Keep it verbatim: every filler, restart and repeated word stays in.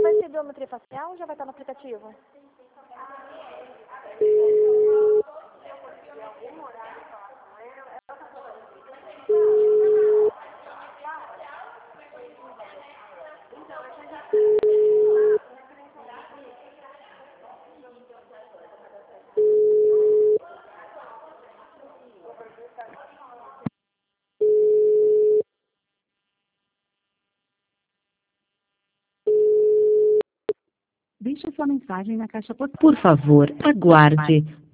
vai ser biometria facial ou já vai estar no aplicativo? Deixe sua mensagem na caixa postal. Por favor, aguarde.